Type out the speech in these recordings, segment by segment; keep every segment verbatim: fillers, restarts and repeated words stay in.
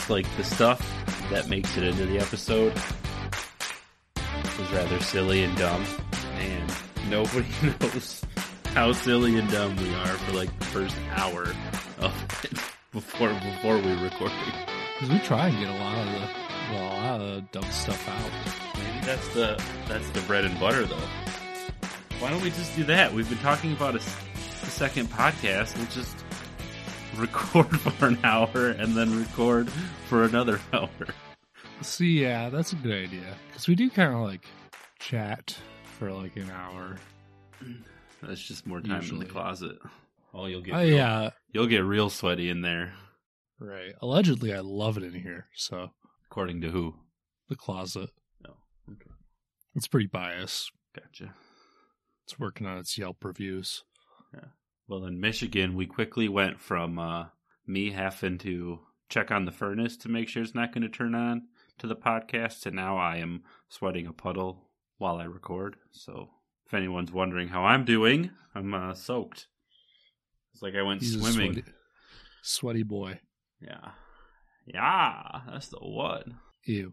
just like the stuff that makes it into the episode was rather silly and dumb, and nobody knows how silly and dumb we are for like the first hour of it before before we record. Because we try and get a lot of the well, a lot of the dumb stuff out. Maybe that's the that's the bread and butter, though. Why don't we just do that? We've been talking about a, a second podcast. We'll just record for an hour and then record for another hour. See, yeah, that's a good idea. Because we do kind of like chat for like an hour. That's just more time Usually. in the closet. Oh, you'll get Oh, real, yeah. you'll get real sweaty in there. Right. Allegedly, I love it in here. So, According to who? the closet. No. Okay. It's pretty biased. Gotcha. It's working on its Yelp reviews. Yeah. Well, in Michigan, we quickly went from uh, me having to check on the furnace to make sure it's not going to turn on to the podcast to now I am sweating a puddle while I record. So if anyone's wondering how I'm doing, I'm uh, soaked. It's like I went He's a swimming. Sweaty, sweaty boy. Yeah. Yeah, that's the one. Ew.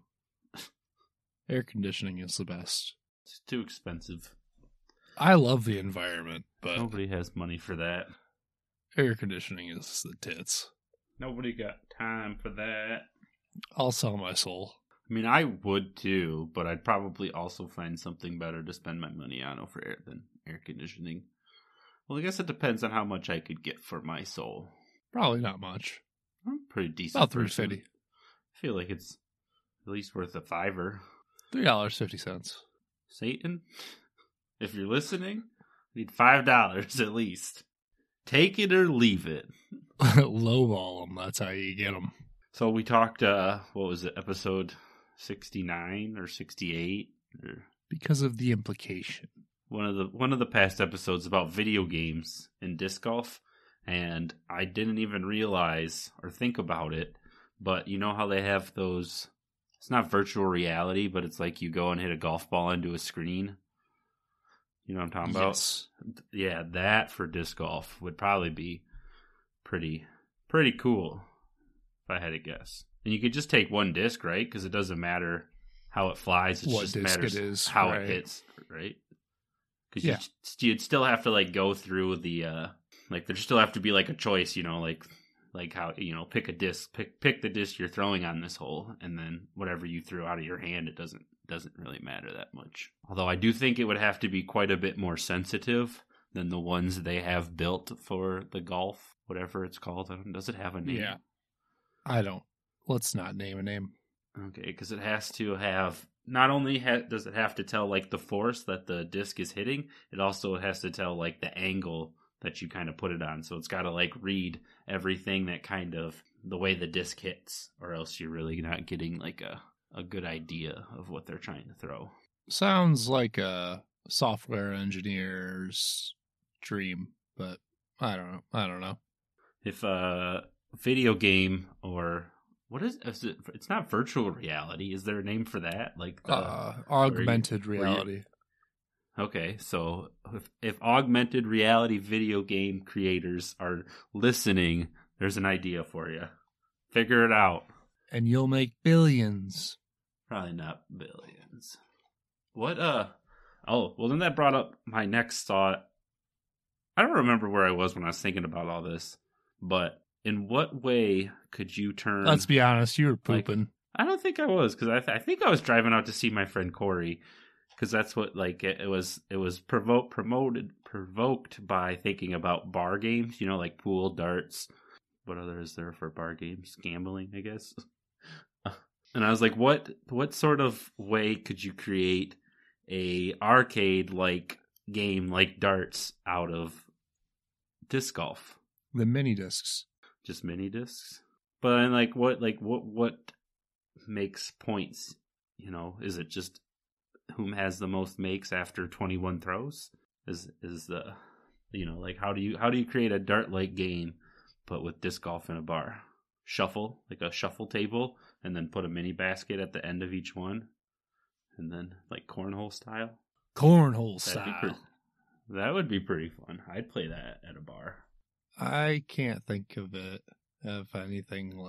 Air conditioning is the best. It's too expensive. I love the environment, but Nobody has money for that. air conditioning is the tits. Nobody got time for that. I'll sell my soul. I mean, I would too, but I'd probably also find something better to spend my money on over air than air conditioning. Well, I guess it depends on how much I could get for my soul. Probably not much. I'm a pretty decent. About three person. fifty. I feel like it's at least worth a fiver. Three dollars fifty cents. Satan, if you're listening, I need five dollars at least. Take it or leave it. Lowball them. That's how you get them. So we talked. Uh, what was it? Episode sixty-nine or sixty-eight? Or Because of the implication. one of the one of the past episodes about video games and disc golf, and I didn't even realize or think about it, but you know how they have those, it's not virtual reality, but it's like you go and hit a golf ball into a screen. You know what I'm talking Yes. about? Yeah, that for disc golf would probably be pretty pretty cool if I had to guess. And you could just take one disc, right? Because it doesn't matter how it flies, it What just disc matters it is, how right. it hits, right? Because Yeah. you, you'd still have to like go through the uh, like there still have to be like a choice, you know, like like how you know pick a disc, pick pick the disc you're throwing on this hole, and then whatever you threw out of your hand, it doesn't doesn't really matter that much. Although I do think it would have to be quite a bit more sensitive than the ones they have built for the golf, whatever it's called. I don't, does it have a name? Yeah. I don't. Let's not name a name. Okay, because it has to have, not only ha- does it have to tell like the force that the disc is hitting, it also has to tell like the angle that you kind of put it on. So it's got to like read everything that kind of the way the disc hits, or else you're really not getting like a, a good idea of what they're trying to throw. Sounds like a software engineer's dream, but I don't know. I don't know. If a video game or what is, is it? It's not virtual reality. Is there a name for that? Like the, Uh, augmented where you- reality. Okay, so if, if augmented reality video game creators are listening, there's an idea for you. Figure it out. And you'll make billions. Probably not billions. What, uh, oh, well then that brought up my next thought. I don't remember where I was when I was thinking about all this, but in what way could you turn... Let's be honest, you were like, pooping. I don't think I was, because I, th- I think I was driving out to see my friend Corey, because that's what like it, it was. It was provo- promoted, provoked by thinking about bar games. You know, like pool, darts. What other is there for bar games? Gambling, I guess. And I was like, what what sort of way could you create a arcade like game like darts out of disc golf? The mini discs. Just mini discs. But I'm like, what like what what makes points? You know, is it just whom has the most makes after twenty-one throws? Is is the you know like how do you how do you create a dart like game but with disc golf in a bar? Shuffle, like a shuffle table, and then put a mini basket at the end of each one, and then like cornhole style. Cornhole That'd be style. pretty, that would be pretty fun. I'd play that at a bar. I can't think of it of anything like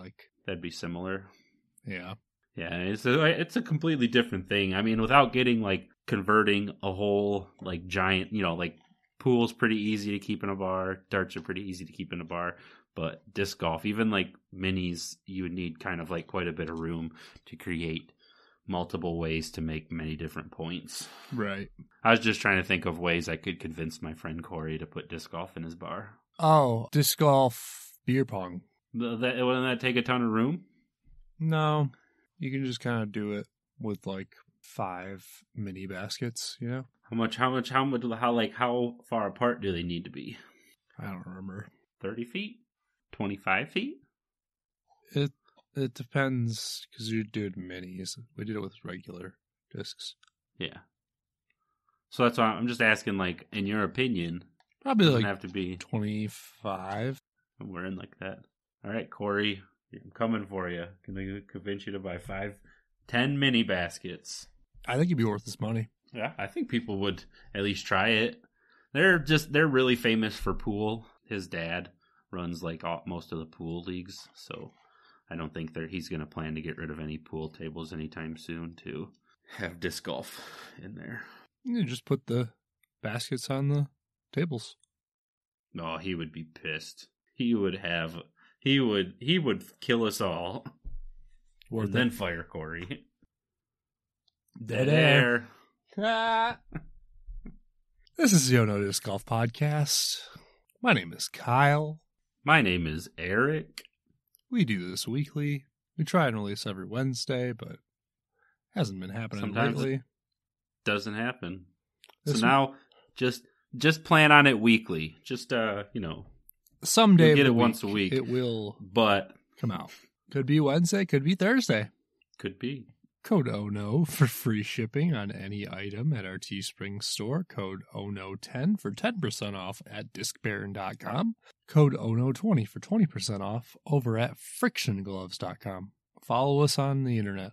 that'd be similar. Yeah. Yeah, it's a, it's a completely different thing. I mean, without getting like converting a whole like giant, you know, like pool's pretty easy to keep in a bar, darts are pretty easy to keep in a bar, but disc golf, even like minis, you would need kind of like quite a bit of room to create multiple ways to make many different points. Right. I was just trying to think of ways I could convince my friend Corey to put disc golf in his bar. Oh, disc golf, beer pong. Th- That wouldn't that take a ton of room? No, you can just kind of do it with like five mini baskets, you know? How much? How much? How much? How like how far apart do they need to be? I don't remember. Thirty feet? Twenty-five feet? It it depends because you're doing minis. We did it with regular discs. Yeah. So that's why I'm just asking, like, in your opinion, Probably doesn't like have to be twenty-five. somewhere in like that. All right, Corey, I'm coming for you. Can I convince you to buy five, ten mini baskets? I think it'd be worth this money. Yeah, I think people would at least try it. They're just they're really famous for pool. His dad runs like all, most of the pool leagues, so I don't think that he's going to plan to get rid of any pool tables anytime soon to have disc golf in there. You just put the baskets on the tables. No, he would be pissed. He would have he would he would kill us all. Worth and then it. fire Corey. Dead air. Ah. This is the Oh No Disc Golf Podcast. My name is Kyle. My name is Eric. We do this weekly. We try and release every Wednesday, but hasn't been happening Sometimes lately. Doesn't happen. This so now just just plan on it weekly. Just uh, you know, someday you'll get of it the once week, a week. It will But come out. Could be Wednesday, could be Thursday. could be. Code O N O for free shipping on any item at our Teespring store. Code O N O ten for ten percent off at disc baron dot com. Code O N O twenty for twenty percent off over at friction gloves dot com. Follow us on the internet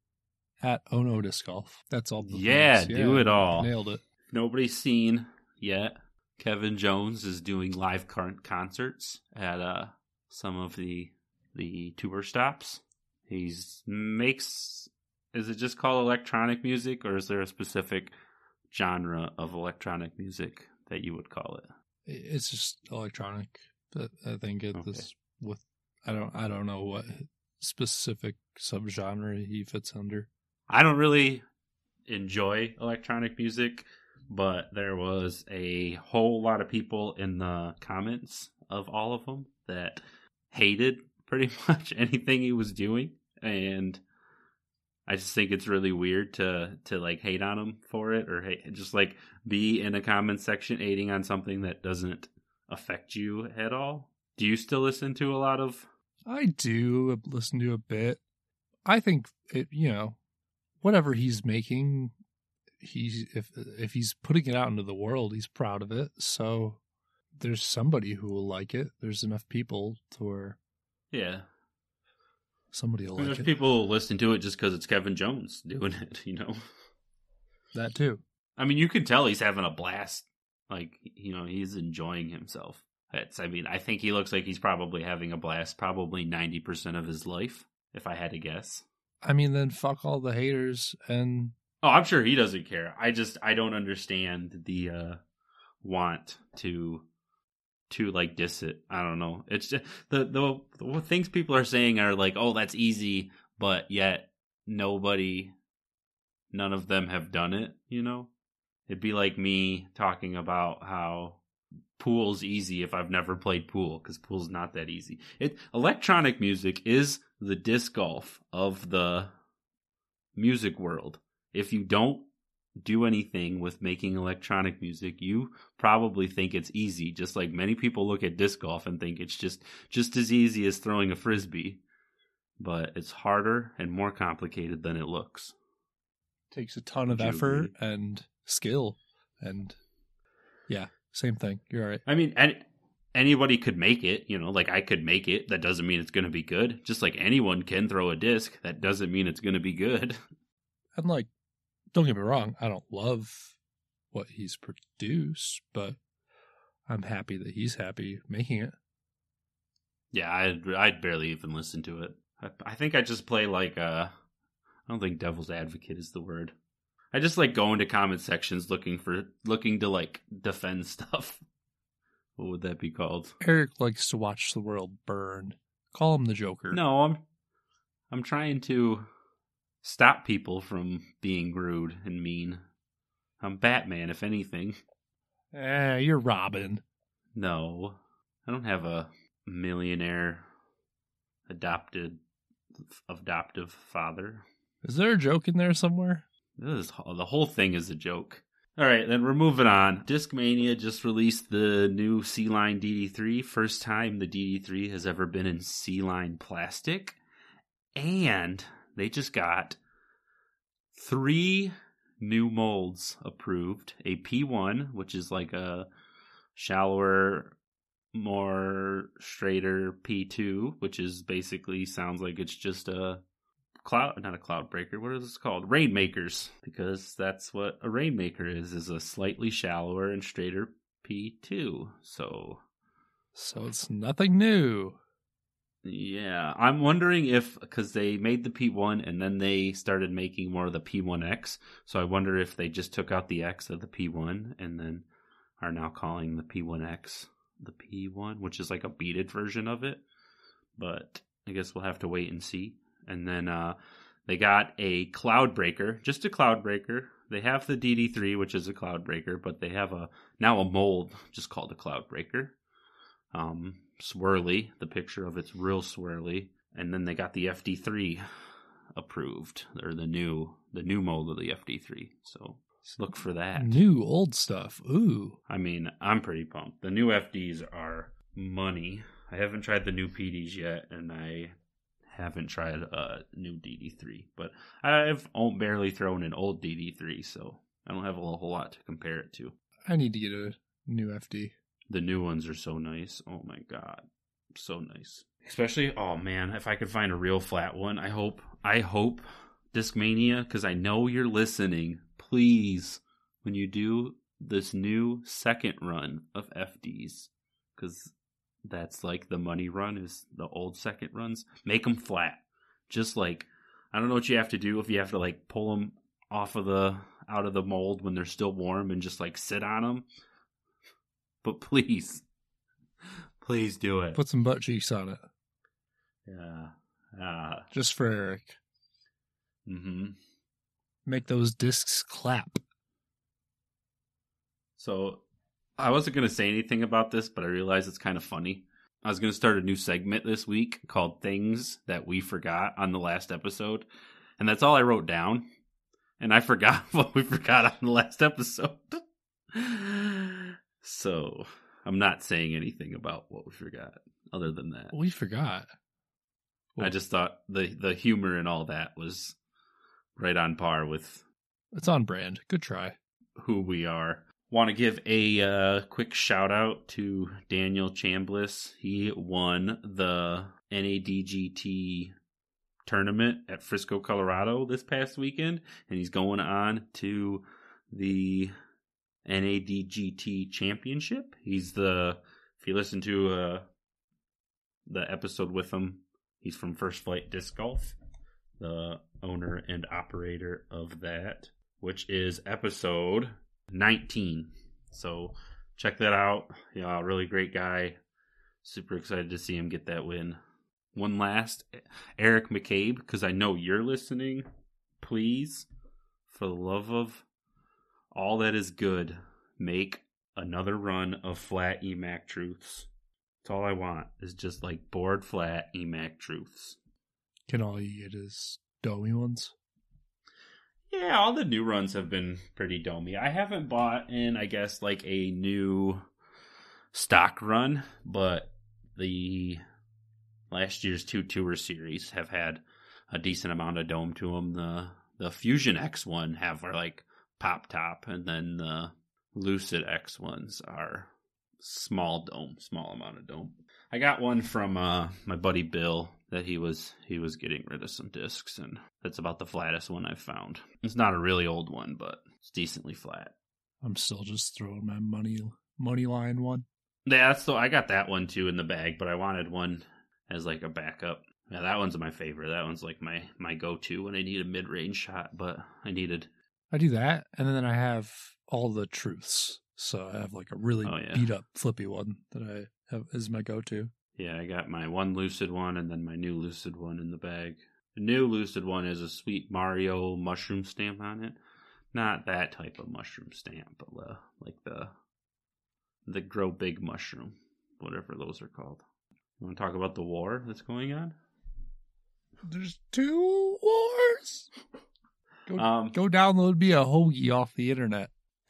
at O N O Disc Golf. That's all the Yeah, things. do it all. Nailed it. If nobody's seen yet, Kevin Jones is doing live con- concerts at uh some of the the tour stops. He's makes is it just called electronic music, or is there a specific genre of electronic music that you would call it? It's just electronic. But I think it Okay. this with I don't I don't know what specific subgenre he fits under. I don't really enjoy electronic music, but there was a whole lot of people in the comments of all of them that hated pretty much anything he was doing, and I just think it's really weird to to like hate on him for it, or hate, just like be in a comment section hating on something that doesn't affect you at all. Do you still listen to a lot of? I do listen to a bit. I think it, you know, whatever he's making, he's if if he's putting it out into the world, he's proud of it. So there's somebody who will like it. There's enough people to where Yeah, somebody will I mean, like there's it. people who listen to it just because it's Kevin Jones doing it. You know, That too. I mean, you can tell he's having a blast. Like, you know, he's enjoying himself. It's, I mean, I think he looks like he's probably having a blast probably ninety percent of his life, if I had to guess. I mean, then fuck all the haters and Oh, I'm sure he doesn't care. I just, I don't understand the uh, want to, to like diss it. I don't know. It's just, the, the, the things people are saying are like, oh, that's easy, but yet nobody, none of them have done it, you know? It'd be like me talking about how pool's easy if I've never played pool, because pool's not that easy. It electronic music is the disc golf of the music world. If you don't do anything with making electronic music, you probably think it's easy, just like many people look at disc golf and think it's just just as easy as throwing a frisbee. But it's harder and more complicated than it looks. takes a ton of Would you effort agree? and skill. And yeah, same thing. You're right. I mean, any, anybody could make it, you know, like I could make it. That doesn't mean it's going to be good. Just like anyone can throw a disc. That doesn't mean it's going to be good. And like, don't get me wrong, I don't love what he's produced, but I'm happy that he's happy making it. Yeah, I'd, I'd barely even listen to it. I, I think I just play like uh I don't think devil's advocate is the word. I just like go into comment sections looking for looking to like defend stuff. What would that be called? Eric likes to watch the world burn. Call him the Joker. No, I'm I'm trying to stop people from being rude and mean. I'm Batman, if anything. Eh, you're Robin. No, I don't have a millionaire adopted adoptive father. Is there a joke in there somewhere? This is, the whole thing is a joke. All right, then we're moving on. Discmania just released the new C-Line D D three. First time the D D three has ever been in C-Line plastic. And they just got three new molds approved. A P one, which is like a shallower, more straighter P two, which is basically sounds like it's just a cloud, not a cloud breaker. What is this called? Rainmakers, because that's what a rainmaker is, is a slightly shallower and straighter P two. So, so it's nothing new. Yeah, I'm wondering if, because they made the P one and then they started making more of the P one X, so I wonder if they just took out the X of the P one and then are now calling the P one X the P one, which is like a beaded version of it. But I guess we'll have to wait and see. And then uh, they got a cloud breaker, just a cloud breaker. They have the D D three, which is a cloud breaker, but they have a now a mold just called a cloud breaker. Um, swirly, the picture of it's real swirly. And then they got the F D three approved, or the new the new mold of the F D three. So look for that. New old stuff. Ooh. I mean, I'm pretty pumped. The new F Ds are money. I haven't tried the new P Ds yet, and I haven't tried a new D D three, but I've barely thrown an old D D three, so I don't have a whole lot to compare it to. I need to get a new F D. The new ones are so nice. Oh my god, so nice. Especially, oh man, if I could find a real flat one, I hope, I hope, Discmania, because I know you're listening, please, when you do this new second run of F Ds, because that's like the money run is the old second runs. Make them flat. Just like, I don't know what you have to do if you have to like pull them off of the, out of the mold when they're still warm and just like sit on them. But please, please do it. Put some butt cheeks on it. Yeah. Uh, Just for Eric. Mm-hmm. Make those discs clap. So, I wasn't going to say anything about this, but I realized it's kind of funny. I was going to start a new segment this week called Things That We Forgot on the last episode. And that's all I wrote down. And I forgot what we forgot on the last episode. So, I'm not saying anything about what we forgot other than that. We forgot. I just thought the, the humor and all that was right on par with... It's on brand. Good try. Who we are. Want to give a uh, quick shout out to Daniel Chambliss. He won the N A D G T tournament at Frisco, Colorado this past weekend, and he's going on to the N A D G T championship. He's the, if you listen to uh, the episode with him, he's from First Flight Disc Golf, the owner and operator of that, which is episode nineteen. So check that out. Yeah, really great guy. Super excited to see him get that win. One last, Eric McCabe, because I know you're listening. Please, for the love of all that is good, make another run of flat E MAC truths. That's all I want, is just like board flat E MAC truths. Can all you get is domy ones? Yeah, all the new runs have been pretty domey. I haven't bought in, I guess, like a new stock run, but the last year's two tour series have had a decent amount of dome to them. The the Fusion X one have are like pop top, and then the Lucid X ones are small dome, small amount of dome. I got one from uh, my buddy Bill that he was he was getting rid of some discs, and that's about the flattest one I've found. It's not a really old one, but it's decently flat. I'm still just throwing my money money line one. Yeah, so I got that one too in the bag, but I wanted one as like a backup. Yeah, that one's my favorite. That one's like my, my go-to when I need a mid-range shot, but I needed... I do that, and then I have all the truths. So I have like a really oh, yeah. beat-up flippy one that I have is my go-to. Yeah, I got my one Lucid one and then my new Lucid one in the bag. The new Lucid one is a sweet Mario mushroom stamp on it. Not that type of mushroom stamp, but uh, like the the grow big mushroom, whatever those are called. You want to talk about the war that's going on? There's two wars. Go, um, go download me a hoagie off the internet.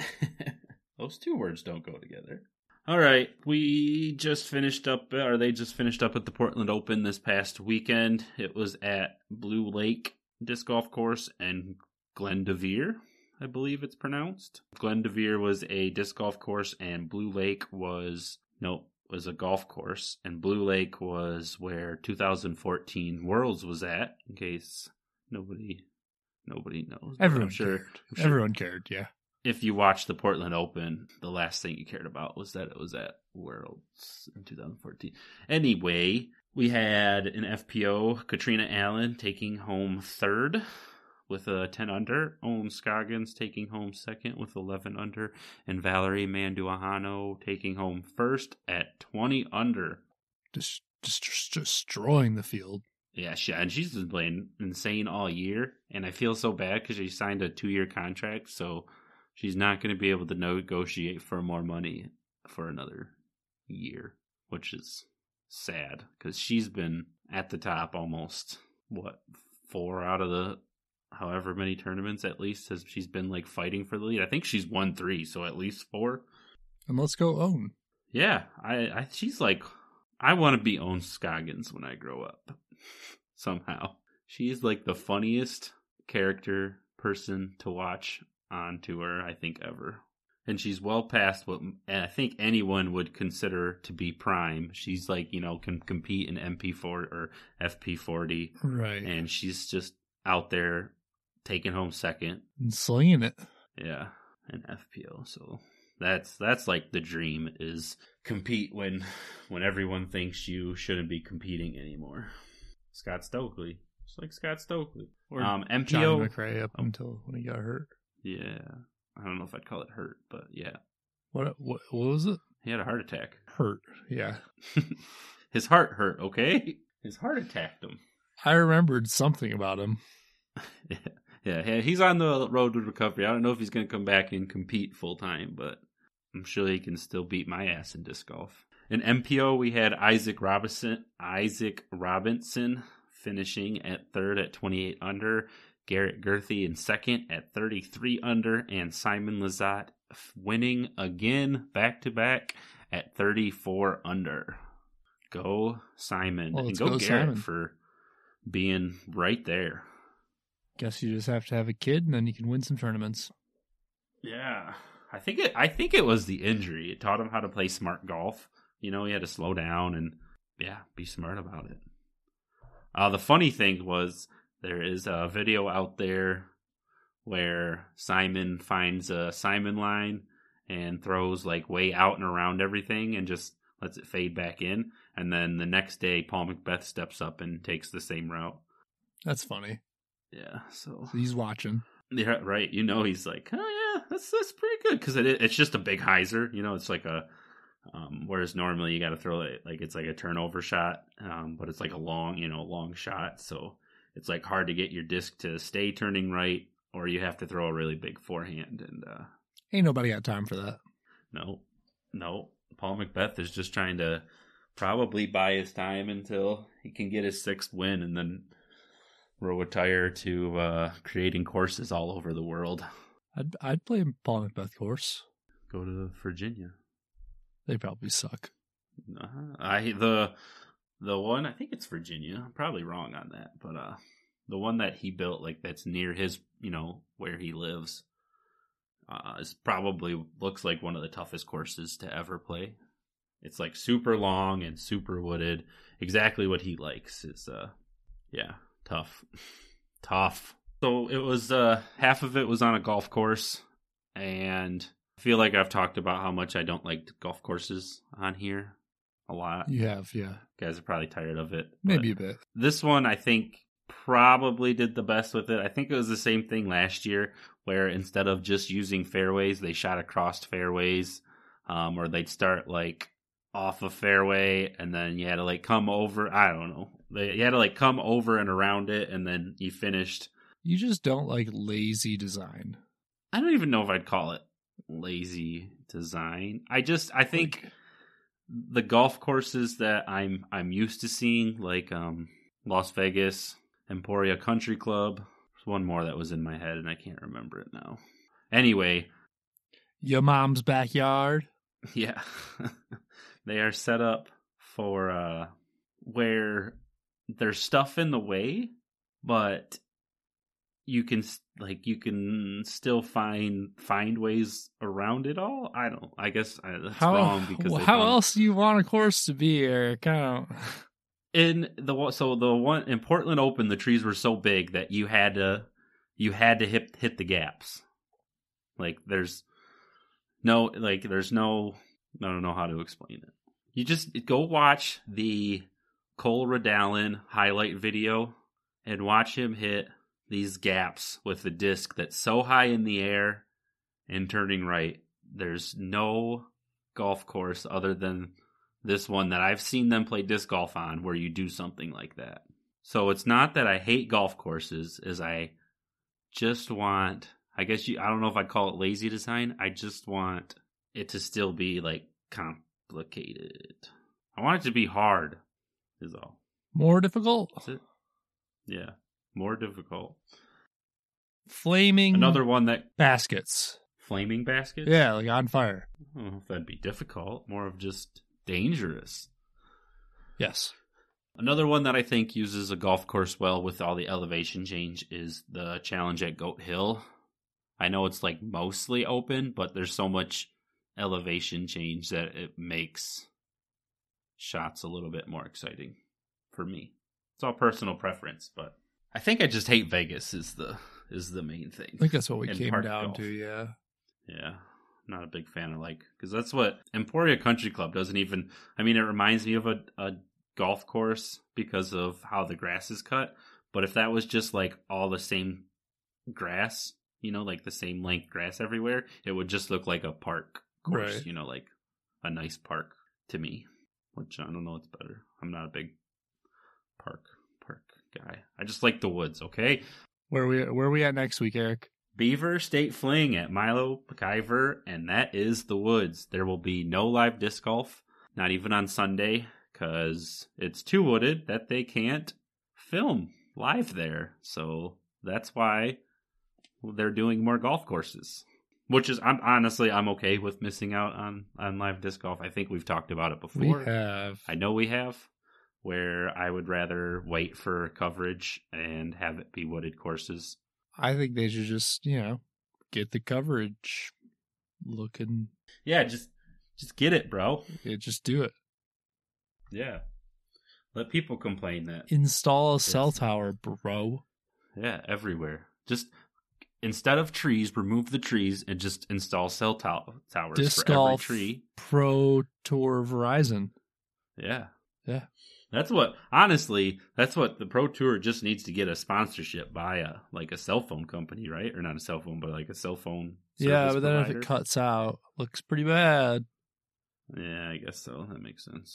Those two words don't go together. All right, we just finished up, or they just finished up at the Portland Open this past weekend. It was at Blue Lake Disc Golf Course and Glendevere, I believe it's pronounced. Glendevere was a disc golf course, and Blue Lake was, no, was a golf course. And Blue Lake was where two thousand fourteen Worlds was at, in case nobody nobody knows. Everyone I'm sure, cared. I'm sure. Everyone cared, yeah. If you watched the Portland Open, the last thing you cared about was that it was at Worlds in two thousand fourteen. Anyway, we had an F P O, Katrina Allen, taking home third with a ten under. Owen Scoggins taking home second with eleven under. And Valerie Manduahano taking home first at twenty under. Just, just, just destroying the field. Yeah, she, and she's been playing insane all year. And I feel so bad because she signed a two-year contract, so... she's not going to be able to negotiate for more money for another year, which is sad because she's been at the top almost, what, four out of the however many tournaments at least has she's been like fighting for the lead. I think she's won three, so at least four. And let's go Own. Yeah, I, I she's like, I want to be Owen Scoggins when I grow up somehow. She's like the funniest character person to watch on tour, I think, ever. And she's well past what I think anyone would consider to be prime. She's like, you know, can compete in M P four or F P forty. Right. And she's just out there taking home second. And slinging it. Yeah, in F P O. So that's that's like the dream, is compete when when everyone thinks you shouldn't be competing anymore. Scott Stokely. Just like Scott Stokely. Or um, M P O. Johnny McRae up until when he got hurt. Yeah, I don't know if I'd call it hurt, but yeah. What what, what was it? He had a heart attack. Hurt, yeah. His heart hurt, okay? His heart attacked him. I remembered something about him. yeah, yeah, he's on the road to recovery. I don't know if he's going to come back and compete full time, but I'm sure he can still beat my ass in disc golf. In M P O, we had Isaac Robinson, Isaac Robinson finishing at third at twenty-eight under. Garrett Gerthy in second at thirty-three under, and Simon Lizotte winning again back-to-back at thirty-four under. Go Simon. Well, and go, go Garrett Simon. for being right there. Guess you just have to have a kid, and then you can win some tournaments. Yeah. I think it I think it was the injury. It taught him how to play smart golf. You know, he had to slow down and, yeah, be smart about it. Uh, the funny thing was, there is a video out there where Simon finds a Simon line and throws like way out and around everything and just lets it fade back in. And then the next day, Paul McBeth steps up and takes the same route. That's funny. Yeah, so... so he's watching. Yeah, right. You know, he's like, oh yeah, that's that's pretty good. Because it, it's just a big hyzer. You know, it's like a... Um, whereas normally you got to throw it like it's like a turnover shot. Um, but it's like a long, you know, long shot. So... it's like hard to get your disc to stay turning right, or you have to throw a really big forehand. And uh, ain't nobody got time for that. No, no. Paul McBeth is just trying to probably buy his time until he can get his sixth win, and then will retire to uh, creating courses all over the world. I'd I'd play Paul McBeth course. Go to Virginia. They probably suck. Uh-huh. I the. The one, I think it's Virginia. I'm probably wrong on that. But uh, the one that he built, like that's near his, you know, where he lives, uh, is probably looks like one of the toughest courses to ever play. It's like super long and super wooded. Exactly what he likes is, uh, yeah, tough. Tough. So it was, uh, half of it was on a golf course. And I feel like I've talked about how much I don't like golf courses on here. a lot. You have, yeah. You guys are probably tired of it. Maybe a bit. This one, I think, probably did the best with it. I think it was the same thing last year, where instead of just using fairways, they shot across fairways, um, or they'd start like off a fairway, and then you had to like come over. I don't know. They, you had to like come over and around it, and then you finished. You just don't like lazy design. I don't even know if I'd call it lazy design. I just, I think Like, the golf courses that I'm I'm used to seeing, like um, Las Vegas, Emporia Country Club. There's one more that was in my head, and I can't remember it now. Anyway, your mom's backyard. yeah, they are set up for uh, where there's stuff in the way, but you can like you can still find find ways around it all. I don't. I guess I, that's How, wrong because they how found, else do you want a course to be, Eric? I don't... in the one- so the one in Portland Open, the trees were so big that you had to you had to hit hit the gaps. Like there's no like there's no I don't know how to explain it. You just go watch the Cole Redallen highlight video and watch him hit these gaps with the disc that's so high in the air and turning right. There's no golf course other than this one that I've seen them play disc golf on where you do something like that. So it's not that I hate golf courses, is I just want, I guess you, I don't know if I'd call it lazy design. I just want it to still be like complicated. I want it to be hard, is all. More difficult? Is it? Yeah, more difficult. Flaming Another one that, baskets. flaming baskets? Yeah, like on fire. I don't know if that'd be difficult, more of just dangerous. Yes. Another one that I think uses a golf course well with all the elevation change is the challenge at Goat Hill. I know it's like mostly open, but there's so much elevation change that it makes shots a little bit more exciting for me. It's all personal preference, but I think I just hate Vegas is the is the main thing. I think that's what we And came park down golf. to, yeah. Yeah, not a big fan of like, because that's what Emporia Country Club doesn't even, I mean, it reminds me of a, a golf course because of how the grass is cut. But if that was just like all the same grass, you know, like the same length grass everywhere, it would just look like a park course, Right. you know, like a nice park to me, which I don't know what's better. I'm not a big park, park guy. I just like the woods, okay? Where we where we at next week, Eric? Beaver State Fling at Milo McIver, and that is the woods. There will be no live disc golf, not even on Sunday, because it's too wooded that they can't film live there. So that's why they're doing more golf courses. Which is, I'm honestly, I'm okay with missing out on, on live disc golf. I think we've talked about it before. We have. I know we have, where I would rather wait for coverage and have it be wooded courses. I think they should just, you know, get the coverage looking. Yeah, just just get it, bro. Yeah, just do it. Yeah. Let people complain that. Install a cell Yes. tower, bro. Yeah, everywhere. Just instead of trees, remove the trees and just install cell to- towers Disc for Golf every tree. Pro Tour Verizon. Yeah. Yeah. That's what, honestly, that's what the Pro Tour just needs to get a sponsorship by a, like a cell phone company, right? Or not a cell phone, but like a cell phone Yeah, service but then provider. if it cuts out, looks pretty bad. Yeah, I guess so. That makes sense.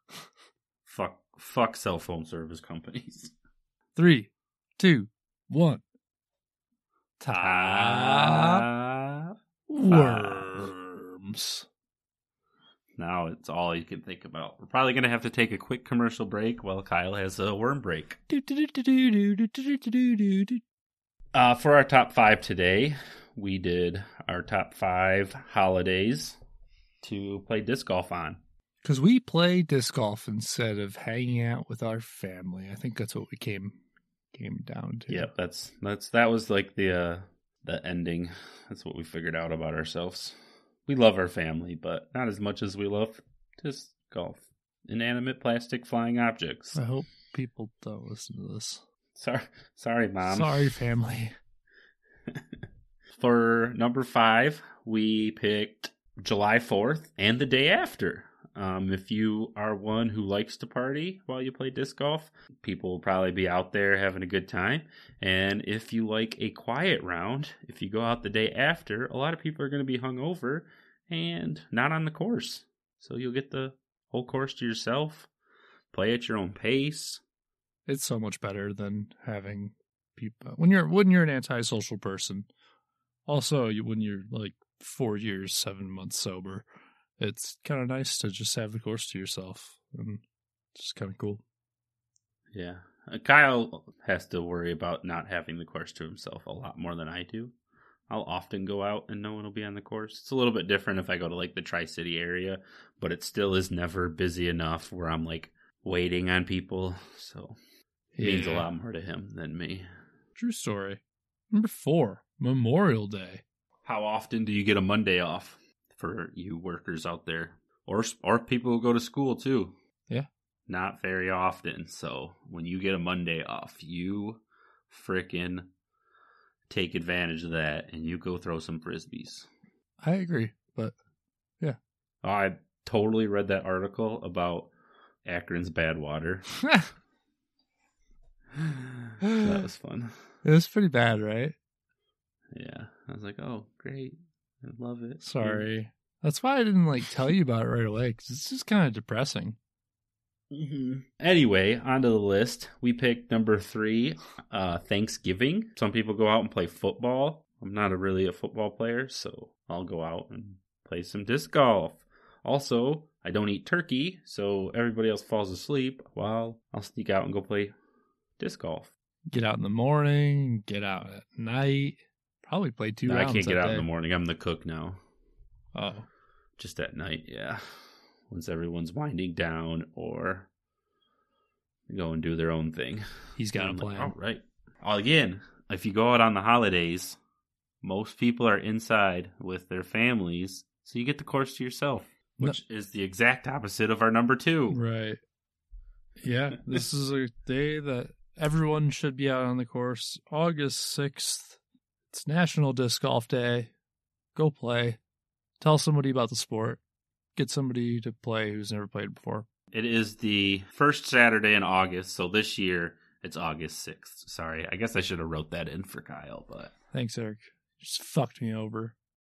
fuck, fuck cell phone service companies. Three, two, one. Top Ah. worms. Now it's all you can think about. We're probably going to have to take a quick commercial break while Kyle has a worm break. Uh, for our top five today, we did our top five holidays to play disc golf on. Because we play disc golf instead of hanging out with our family. I think that's what we came came down to. Yep, that's that's that was like the uh, the ending. That's what we figured out about ourselves. We love our family, but not as much as we love disc golf. Inanimate plastic flying objects. I hope people don't listen to this. Sorry, sorry, Mom. Sorry, family. For number five, we picked July fourth and the day after. Um, if you are one who likes to party while you play disc golf, people will probably be out there having a good time. And if you like a quiet round, if you go out the day after, a lot of people are going to be hungover and not on the course. So you'll get the whole course to yourself, play at your own pace. It's so much better than having people when you're when you're an antisocial person. Also, you, when you're like four years, seven months sober, it's kind of nice to just have the course to yourself, and it's just kind of cool. Yeah, uh, Kyle has to worry about not having the course to himself a lot more than I do. I'll often go out and no one will be on the course. It's a little bit different if I go to like the Tri-City area, but it still is never busy enough where I'm like waiting on people. So it yeah. means a lot more to him than me. True story. Number four, Memorial Day. How often do you get a Monday off for you workers out there? Or or people who go to school too. Yeah. Not very often. So when you get a Monday off, you frickin' take advantage of that and you go throw some Frisbees. I agree, but yeah. I totally read that article about Akron's bad water. That was fun. It was pretty bad, right? Yeah. I was like, oh, great. I love it. Sorry. Yeah. That's why I didn't like tell you about it right away, because it's just kind of depressing. Mm-hmm. Anyway, onto the list. We picked number three, uh, Thanksgiving. Some people go out and play football. I'm not a really a football player, so I'll go out and play some disc golf. Also, I don't eat turkey, so everybody else falls asleep while I'll sneak out and go play disc golf. Get out in the morning, get out at night. Probably play two no, rounds. I can't get that out day. in the morning. I'm the cook now. Oh. Just at night, yeah. Once everyone's winding down or go and do their own thing. He's got a plan. Like, all right. Again, if you go out on the holidays, most people are inside with their families, so you get the course to yourself, which no. is the exact opposite of our number two. Right. Yeah, this is a day that everyone should be out on the course. August sixth. It's National Disc Golf Day. Go play. Tell somebody about the sport. Get somebody to play who's never played before. It is the first Saturday in August, so this year it's August sixth. Sorry, I guess I should have wrote that in for Kyle, but... Thanks, Eric. You just fucked me over.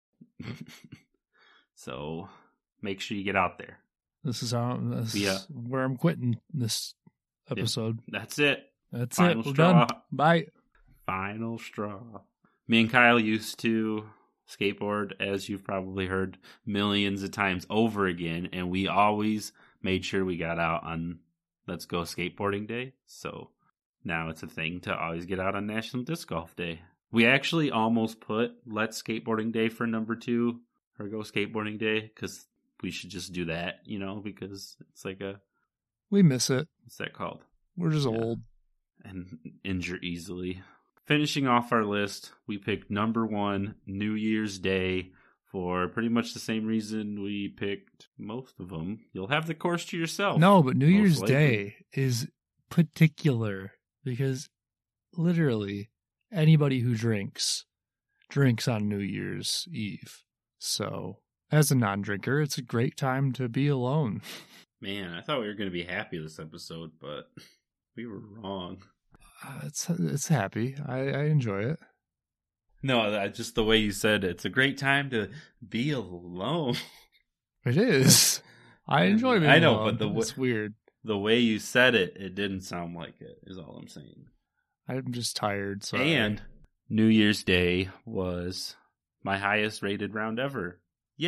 So, make sure you get out there. This is how this yeah. is where I'm quitting this episode. Yeah, that's it. That's Final it. We're straw. done. Bye. Final straw. Me and Kyle used to skateboard, as you've probably heard millions of times over again, and we always made sure we got out on Let's Go Skateboarding Day. So now it's a thing to always get out on National Disc Golf Day. We actually almost put Let's Skateboarding Day for number two, or Go Skateboarding Day, because we should just do that, you know, because it's like a... We miss it. What's that called? We're just yeah. old. And injure easily. Finishing off our list, we picked number one, New Year's Day, for pretty much the same reason we picked most of them. You'll have the course to yourself. No, but New Year's likely. Day is particular because literally anybody who drinks drinks on New Year's Eve. So, as a non-drinker, it's a great time to be alone. Man, I thought we were going to be happy this episode, but we were wrong. Uh, it's it's happy. I, I enjoy it. No, just the way you said it. It's a great time to be alone. It is. I enjoy being I know, alone. but the it's weird. The way you said it, it didn't sound like it, is all I'm saying. I'm just tired. So and New Year's Day was my highest rated round ever.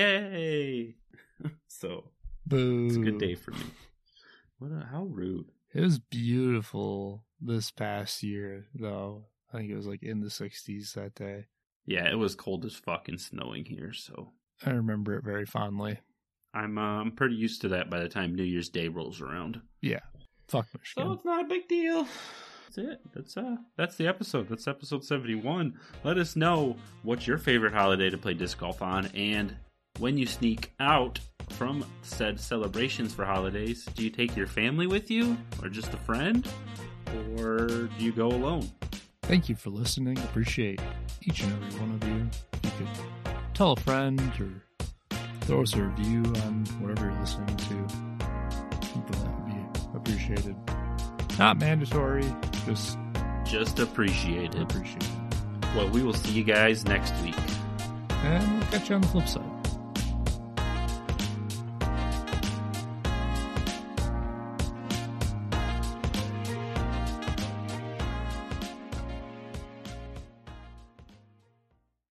Yay! So, boo. It's a good day for me. What? A, how rude. It was beautiful this past year, though. I think it was like in the sixties that day. Yeah, it was cold as fuck and snowing here, so I remember it very fondly. I'm uh, I'm pretty used to that by the time New Year's Day rolls around. Yeah, fuck Michigan. So it's not a big deal. That's it. That's uh that's the episode. That's episode seventy-one. Let us know what's your favorite holiday to play disc golf on, and when you sneak out from said celebrations for holidays, do you take your family with you, or just a friend, or do you go alone? Thank you for listening. Appreciate each and every one of you. You could tell a friend or throw us a review on whatever you're listening to. Something that would be appreciated. Not mandatory, just Just appreciated. appreciated. Well, we will see you guys next week. And we'll catch you on the flip side.